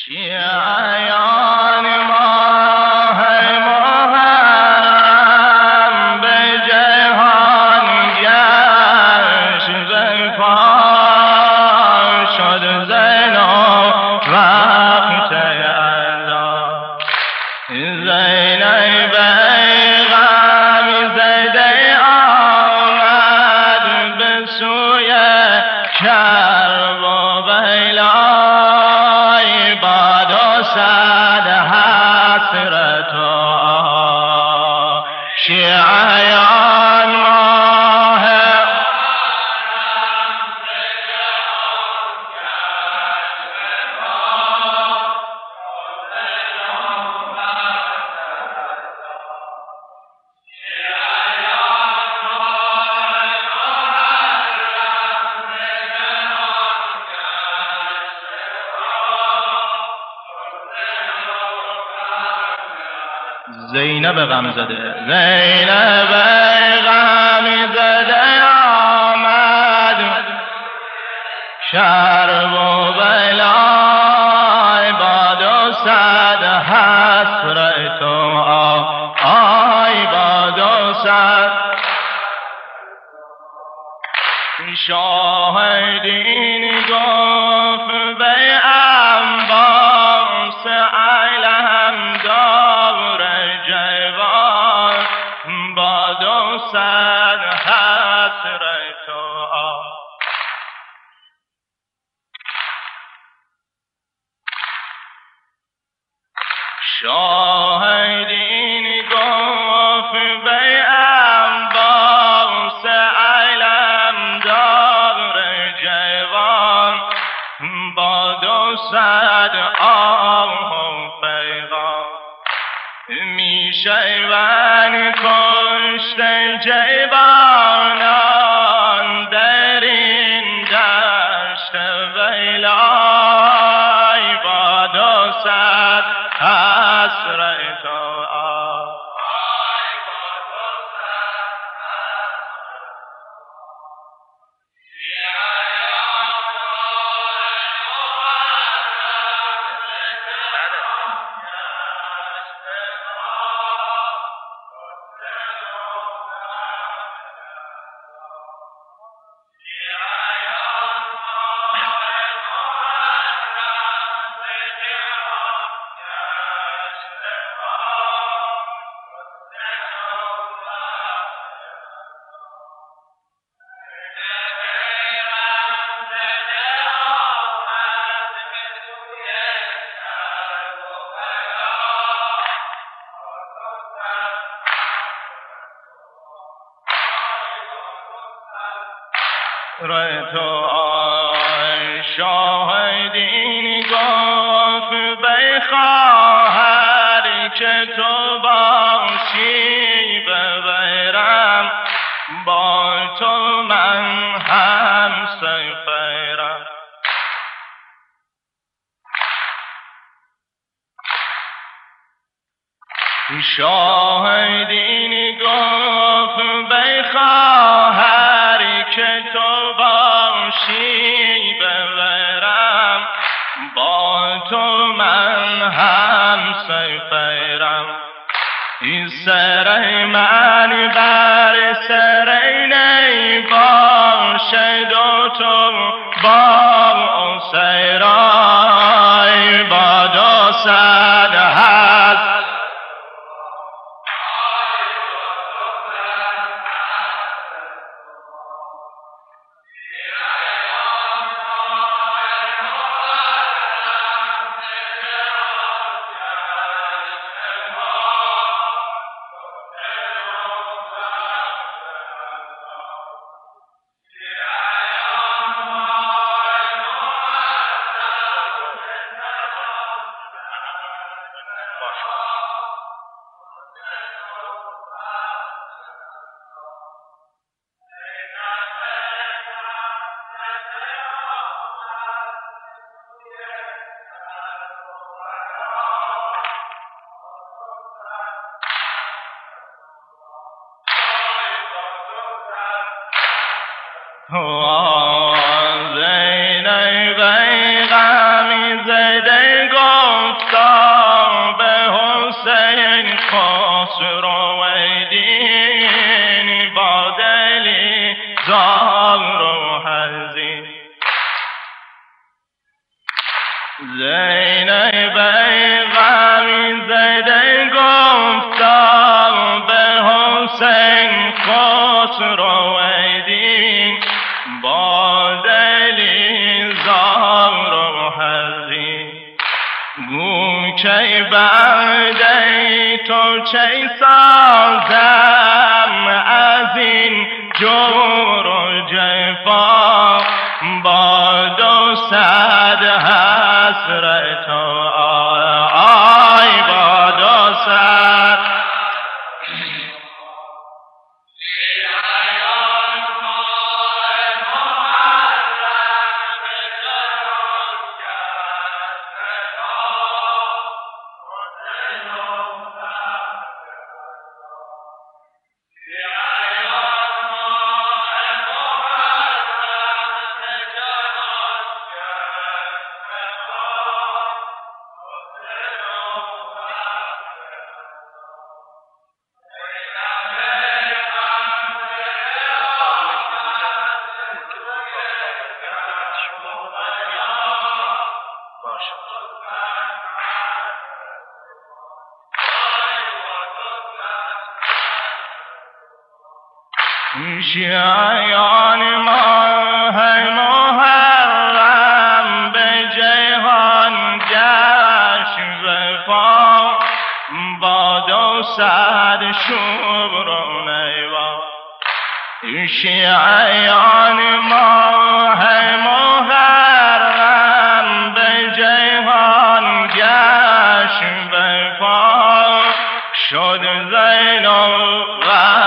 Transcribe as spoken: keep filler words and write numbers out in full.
شیعیان ماه محرم به جهان گشت زلفا شد زینب وقت اذان زینب غم زده آمد به سوی کرب و بیلای باد و صد حسرت و شیعیان ماه زینب غم زده زینب غم زده آمد شرب و بلای باد و صد حسرت و آی باد و صد شاهدین گفت به انباس علم دار جوان باد و صد حسرت و شاهدین گفت به انباس علم دار جوان باد و صد آه و پیغام میشه من کشت جوانان در این دشت ویلای باد و صد حسرت و آه تو آی شاهدین گفت به خواهر که تو باشی ببرم با تو من هم سفرم شاهدین گفت به خواهر که تو باشی ببرم با تو من هم سفرم این سر من بر سر نی باشد و تو با سرای باد و صد هست زینب غم زده گفت زار و حزین زینب غمی زده گفتا به حسین خسرو دین با دلی زار و حزین گو چه بعده تو چه سازم از این جور و جفا با دو صد حسرت آی با دو صد شیعان ماه محرم به جهان گشت وفا با دو صد شور و نیوا شیعان ماه محرم به جهان گشت وفا شد زین و